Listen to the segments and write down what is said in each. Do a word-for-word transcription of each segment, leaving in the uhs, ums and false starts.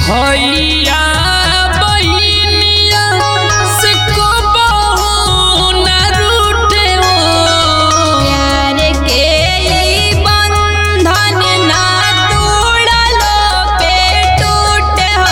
भैया बहिनिया से कबहू न रूठे हो, प्यार के ई बंधन ना तोड़लो पे टूटे हो।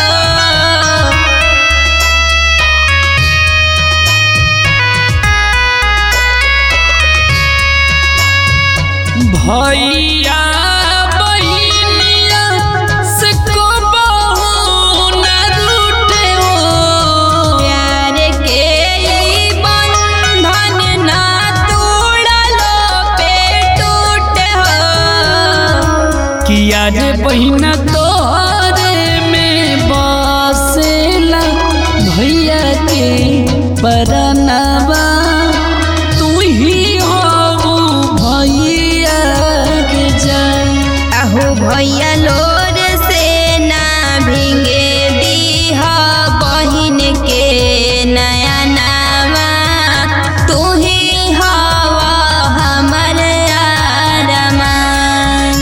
भैया बहिनिया से कबहू न रूठे हो, प्यार के ई बंधन ना तोड़लो पे टूटे हो। किया रे बहिना तोरे में बसेला भैया के परनवा, तू ही हो भैया के जान। अहो भैया लोर से ना भींगे दीहा बहिन के नया नामा, तू ही हवा हमर अरमान।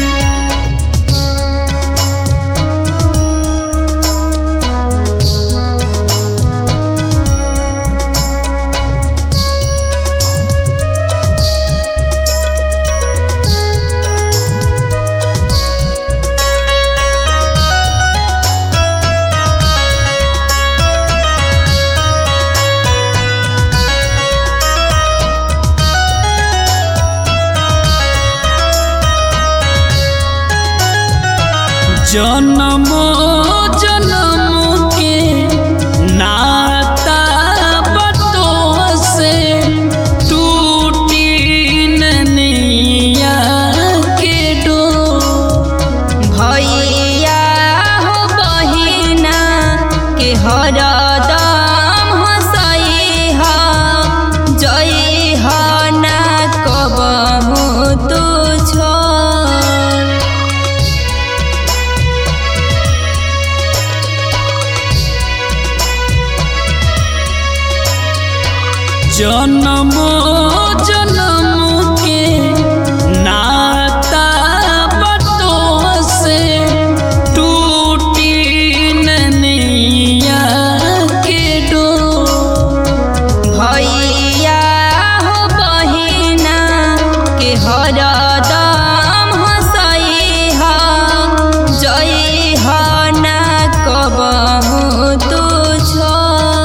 जन्मो जन्म के नाता बतों से टूटी नैया के डोर। भैया हो बहिना के हरदम हंसई हा, जई हा ना कबहू तू छोड़। जन्मो जन्म के नाता बतों से टूटी नैया के डोर। भैया हो बहिना के हरदम हंसई हा, जई हा ना कबहू तू छोड़।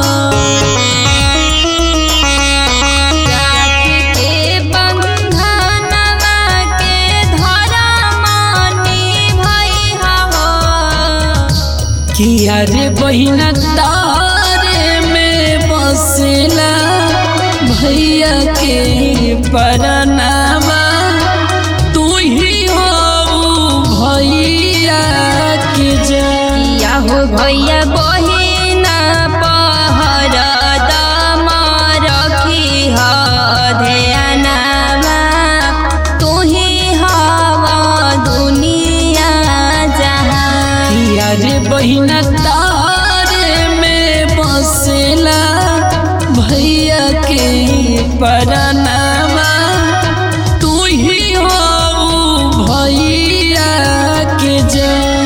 किया रे बहिना तारे में बसेला भैया के परनवा, तू ही हो भैया के जान। किया हो भैया बहिना पहर दम रखी ह ध्यानवा, तू ही हवा दुनिया जहां। किया रे बहिना तारे में बसेला भैया के परनवा, तू ही हो भैया के जान।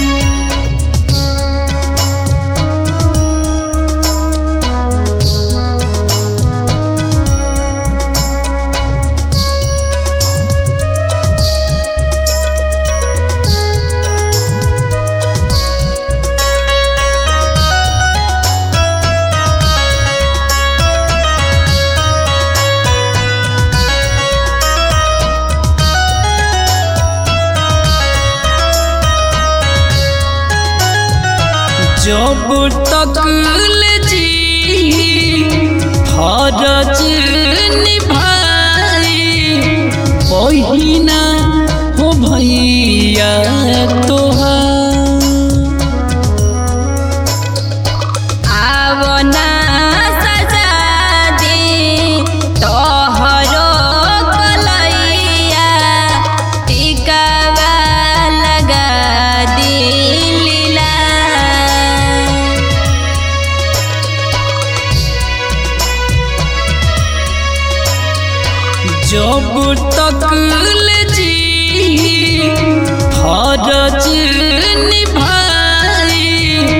जब तक ले जी फरज निभाई बहिना हो भैया तोहार। आवना सजा दे तोहरो कलैया, टिकावा लगा दी लीला। जब तक ले जी फरज निभाई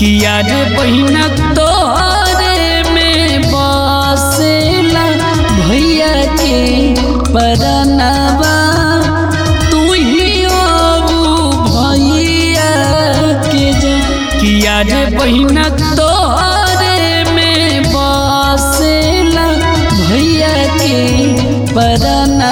किया रे बहिना तोरे में बसेला भैया के परनवा तू ही अबू भैया के जा किया रे बहिना तोरे में बसेला भैया के परनवा।